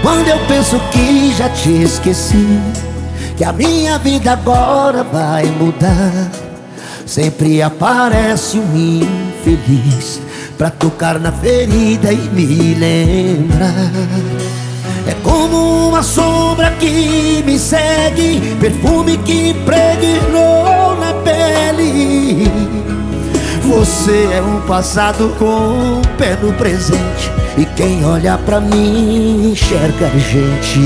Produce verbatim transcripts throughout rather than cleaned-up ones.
Quando eu penso que já te esqueci, que a minha vida agora vai mudar, sempre aparece um infeliz pra tocar na ferida e me lembrar. É como uma sombra que me segue, perfume que impregnou na pele. Você é um passado com um pé no presente, e quem olha pra mim enxerga a gente.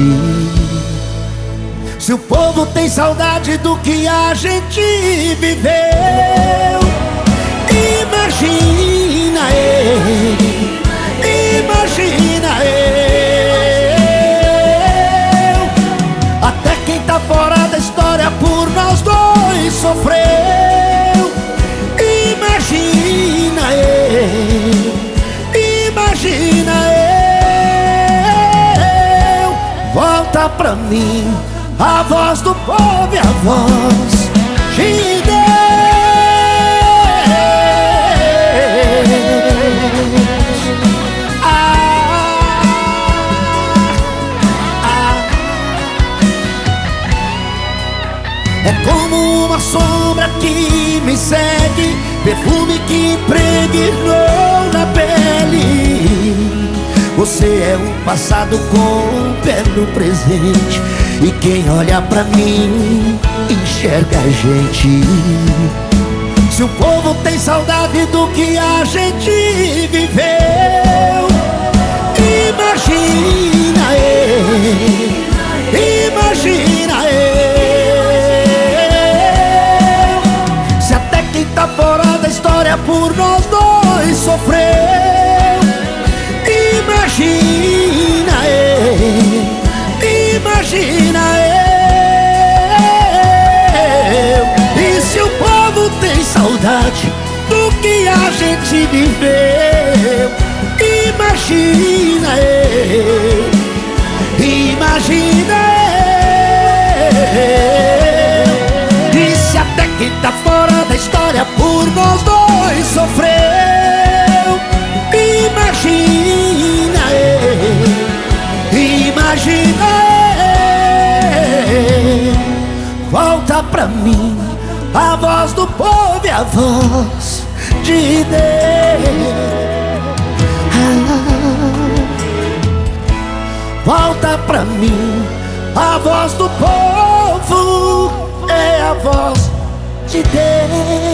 Se o povo tem saudade do que a gente viveu, imagina eu, imagina eu. Até quem tá fora da história por nós dois sofreu. Imagina eu, imagina eu. Volta pra mim a voz do povo e a voz de Deus. Ah, ah. É como uma sombra que me segue, perfume que impregnou na pele. Você é um passado com um pé no presente, e quem olha pra mim enxerga a gente. Se o povo tem saudade do que a gente viveu, imagina eu, imagina eu. Se até quem tá fora da história por nós dois sofreu, imagina eu, imagina eu. E se o povo tem saudade do que a gente viveu, imagina eu, imagina eu. E se até quem tá fora da história por nós dois sofreu, imagina eu, imagina eu. Volta pra mim a voz do povo e a voz de Deus. Ah, volta pra mim a voz do povo, é a voz de Deus.